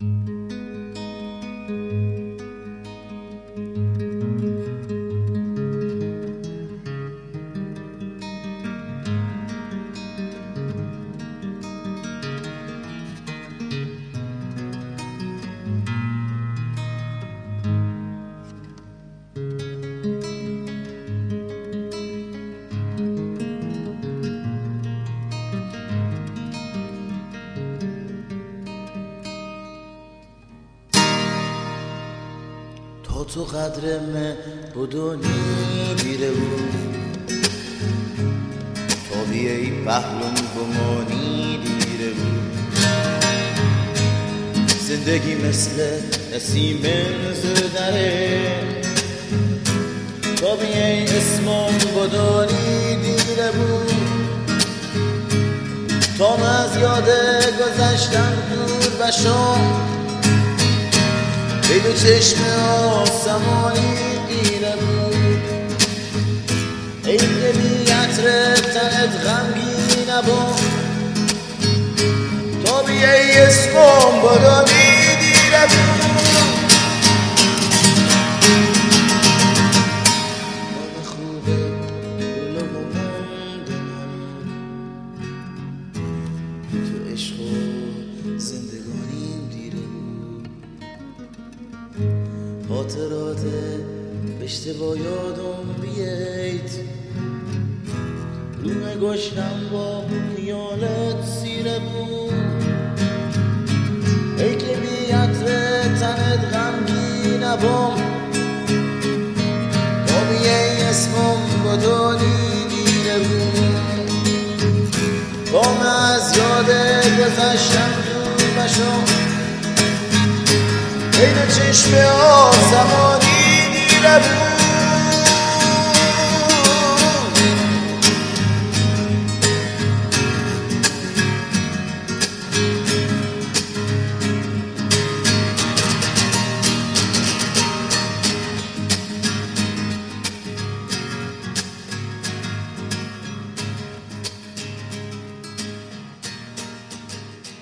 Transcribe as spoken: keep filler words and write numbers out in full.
تا تو قدرم بدونی دیره بود تا بیایی پهلوم بمانی دیره بود زندگی مثل نسیم زدره تا بیایی اسمم بدونی دیره بود تا من از یاد گذشتم دور بشم ای دو چشم آسمانی دیره بود ای که بی عطر تنت غمگی نبود تا بیایی اسمم بدونی دیره بود مال خوبه دلو موندنم تو عشق و زندگانیم دیره بود خاطرات اشتباه یادم بیایید روح گشتم با خیالت سیره بود ای که بی عطر تنت غمگی نبام تا بیایی اسمم بدونی دیره بود با من از یاد گذشتم دور بشم ای دو چشم آسمانی دیره بود